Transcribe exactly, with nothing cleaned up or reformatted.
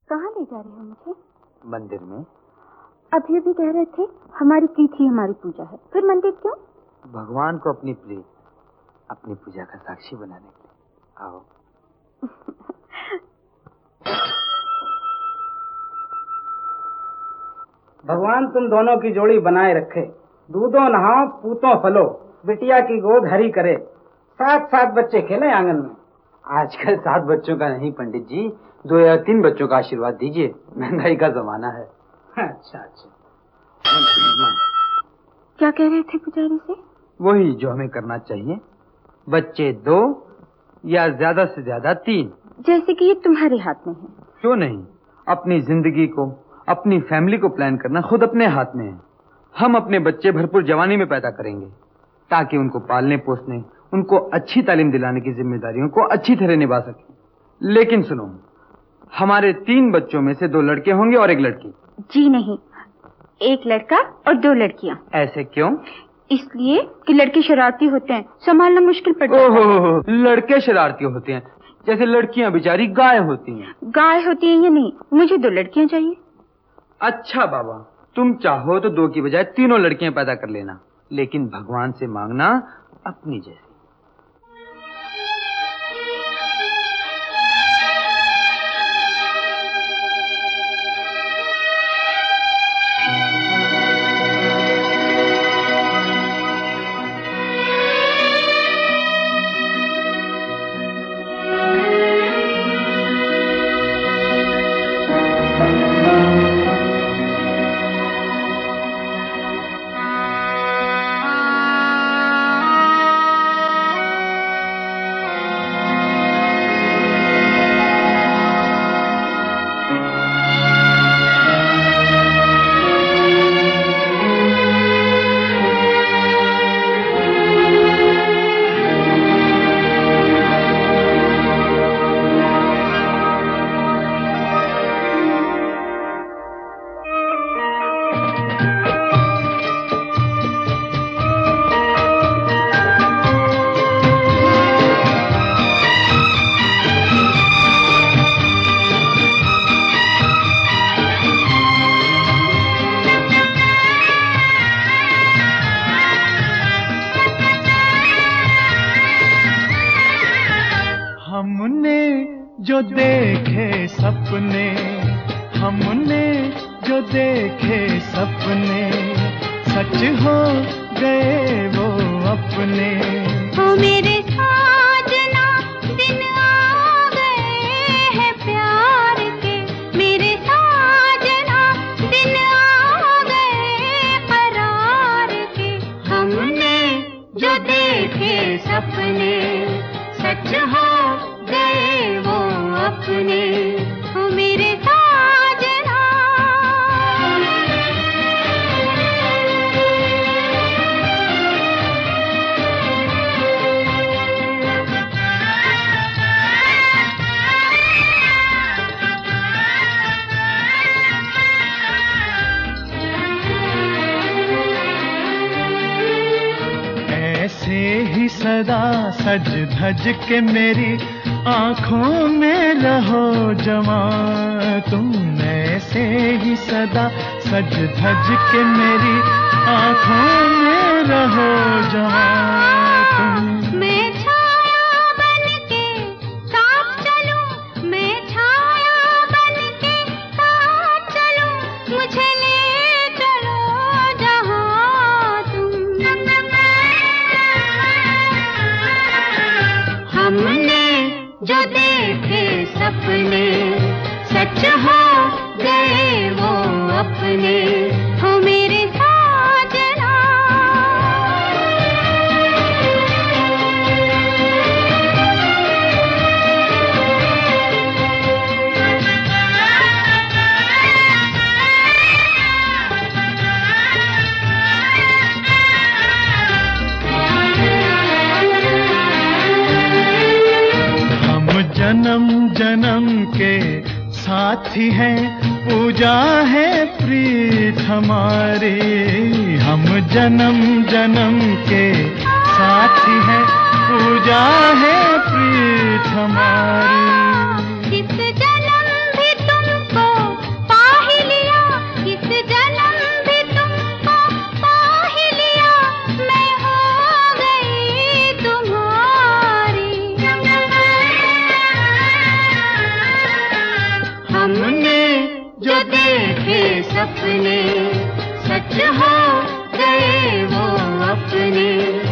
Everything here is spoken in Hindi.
कहाँ ले जा रहे हो मुझे? मंदिर में। अभी अभी कह रहे थे हमारी प्रीत ही हमारी पूजा है, फिर मंदिर क्यों? भगवान को अपनी प्रीत अपनी पूजा का साक्षी बनाने के लिए। आओ। भगवान तुम दोनों की जोड़ी बनाए रखे, दूधों नहाओ पूतों फलो, बिटिया की गोद हरी करे, सात सात बच्चे खेले आंगन में। आजकल सात बच्चों का नहीं पंडित जी, दो या तीन बच्चों का आशीर्वाद दीजिए, महंगाई का जमाना है। अच्छा अच्छा। क्या कह रहे थे पुजारी से? वही जो हमें करना चाहिए, बच्चे दो या ज्यादा से ज्यादा तीन। जैसे कि ये तुम्हारे हाथ में है। क्यों नहीं, अपनी जिंदगी को, अपनी फैमिली को प्लान करना खुद अपने हाथ में है। हम अपने बच्चे भरपूर जवानी में पैदा करेंगे ताकि उनको पालने पोसने, उनको अच्छी तालीम दिलाने की जिम्मेदारियों को अच्छी तरह निभा सके। लेकिन सुनो, हमारे तीन बच्चों में से दो लड़के होंगे और एक लड़की। जी नहीं, एक लड़का और दो लड़कियां। ऐसे क्यों? इसलिए कि लड़के शरारती होते हैं, संभालना मुश्किल पड़ जाता है। ओहो, लड़के शरारती होते हैं, जैसे लड़कियां बेचारी गाय होती हैं। गाय होती हैं या नहीं, मुझे दो लड़कियां चाहिए। अच्छा बाबा, तुम चाहो तो दो की बजाय तीनों लड़कियां पैदा कर लेना, लेकिन भगवान से मांगना अपनी जैसी। जो देखे सपने, हमने जो देखे सपने, सच हो गए वो अपने। ओ मेरे साजना, दिन आ गए हैं प्यार के, मेरे साजना, दिन आ गए करार के। हमने जो देखे सपने, सच हो गए वो अपने। ओ मेरे साजना। ऐसे ही सदा सज धज के मेरी आँखों में रहो जमा तुम। ऐसे ही सदा सज धज के मेरी आँखों में रहो जमा तुम। मैं छाया बनके साथ चलूं, मैं छाया बनके साथ चलूं, मुझे ले चलो जहाँ तुम। हमने जो देखे सपने, सच हो गए वो अपने। हो मेरे साजना। जन्म जन्म के साथी हैं, पूजा है प्रीत हमारी। हम जन्म जन्म के साथी हैं, पूजा है प्रीत हमारी। इस जन्म भी तुमको जो देखे सपने सच हो गए वो अपने।